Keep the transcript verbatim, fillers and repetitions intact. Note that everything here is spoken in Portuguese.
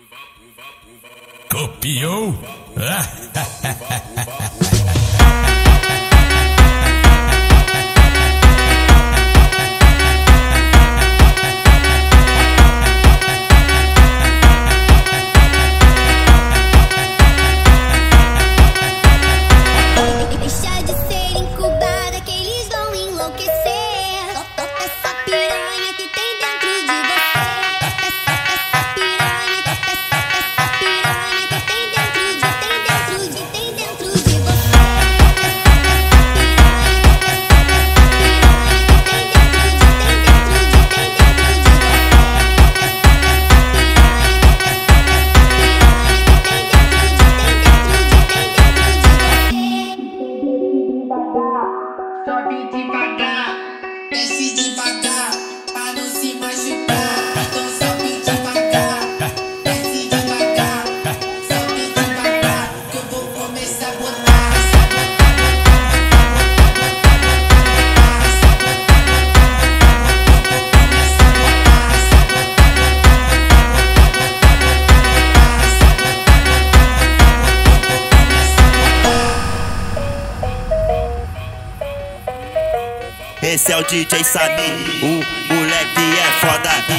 Copiou? Deixa de ser incubada que eles vão enlouquecer. Solta essa piranha que tem dentro de você. Essa piranha, essa piranha que tem dentro de, tem dentro de, tem dentro de você. Essa piranha, essa piranha que tem dentro de, tem dentro de, tem dentro de você. Essa piranha, essa piranha que tem dentro de, tem dentro de, tem dentro de você. Sobe devagar, desce devagar, pra não se machucar. Então sobe devagar, desce devagar, sobe devagar, que eu vou começar a botar. Esse é o D J Samir, o moleque é foda.